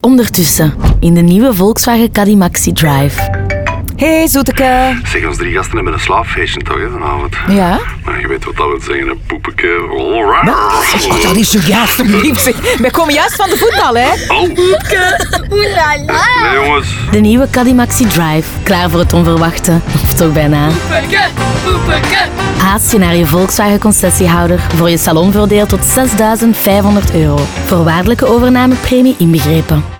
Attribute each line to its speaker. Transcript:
Speaker 1: Ondertussen, in de nieuwe Volkswagen Caddy Maxi Drive.
Speaker 2: Hey, zoeteke.
Speaker 3: Zeg, ons 3 gasten hebben een slaapfeestje toch, hè, vanavond?
Speaker 2: Ja?
Speaker 3: Nou, je weet wat dat wil zeggen, een poepeke.
Speaker 2: Oh, dat is zo juist, alsjeblieft. We komen juist van de voetbal, hè?
Speaker 3: Nee, jongens.
Speaker 1: De nieuwe Caddy Maxi Drive. Klaar voor het onverwachte. Of toch bijna. Haast je naar je Volkswagen concessiehouder voor je salonvoordeel tot €6.500. Voorwaardelijke overnamepremie inbegrepen.